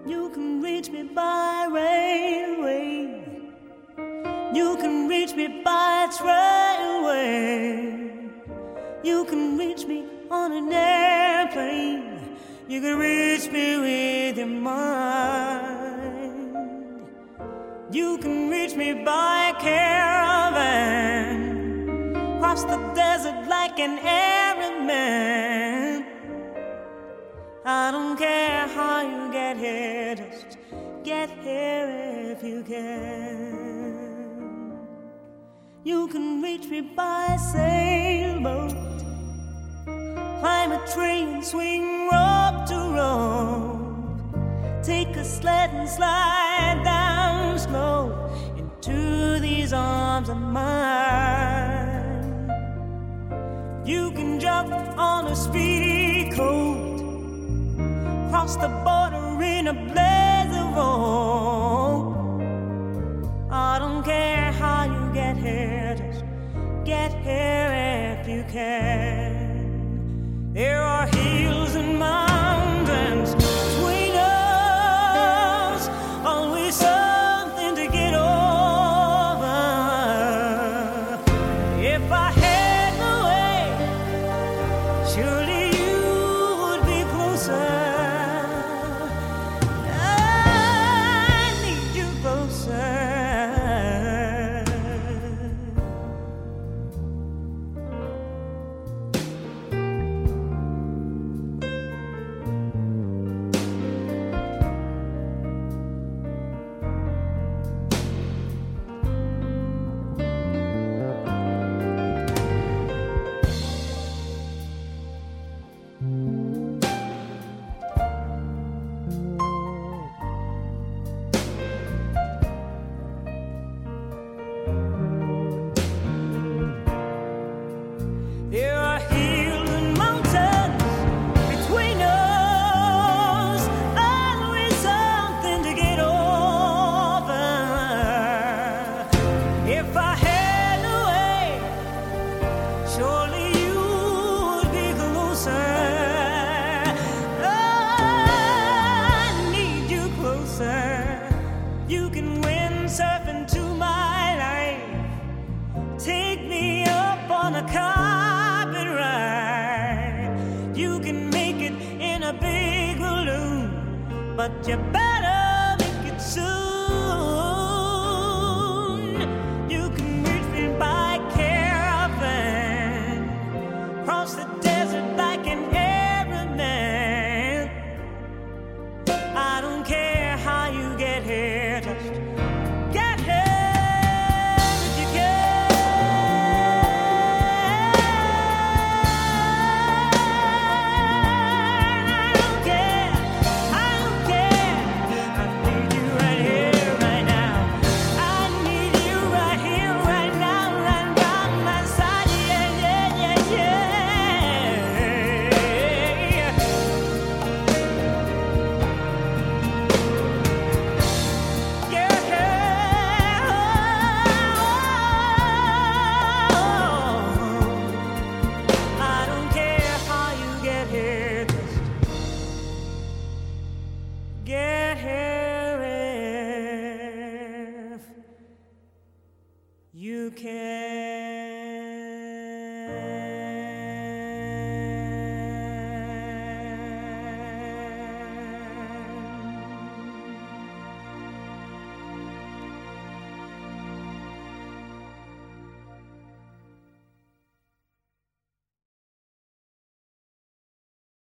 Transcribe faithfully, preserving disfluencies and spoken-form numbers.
You can reach me by railway. You can reach me by trailway. You can reach me on an airplane. You can reach me with your mind. You can reach me by caravan, cross the desert like an Arab man. I don't care how you get here, just get here if you can. You can reach me by sailboat, climb a train, swing rope to rope, take a sled and slide down slow into these arms of mine. You can jump on a speedy coat, cross the border in a blaze of hope. I don't care how you get here, just get here if you can. There are hills and mountains between us, always something to get over. If I had the way, surely you would be closer. There are hills and mountains between us, always something to get over. If I had a way, surely you would be closer. I need you closer. You can windsurf into my life, take me up on a car. You can make it in a big balloon, but you better